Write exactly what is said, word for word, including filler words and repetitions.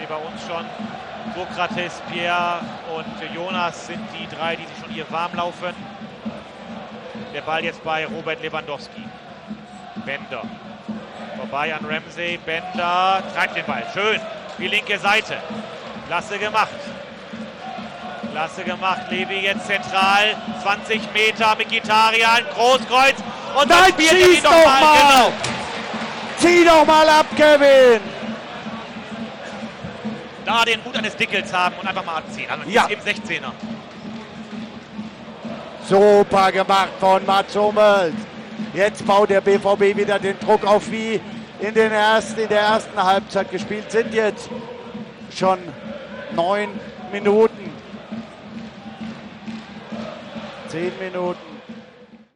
bei uns schon. Sokrates, Pierre und Jonas sind die drei, die sich schon hier warm laufen. Der Ball jetzt bei Robert Lewandowski. Bender. Vorbei an Ramsey. Bender treibt den Ball. Schön. Die linke Seite. Klasse gemacht. Klasse gemacht. Levi jetzt zentral. zwanzig Meter. Mkhitaryan. Großkreuz. Und dann spielt er ihn noch mal. Genau. Zieh doch mal ab, Kevin. Da den Mut eines Dickels haben und einfach mal abziehen. Also Ja. im sechzehner. Super gemacht von Mats Hummels. Jetzt baut der B V B wieder den Druck auf, wie in, den ersten, in der ersten Halbzeit gespielt. Sind jetzt schon neun Minuten. Zehn Minuten.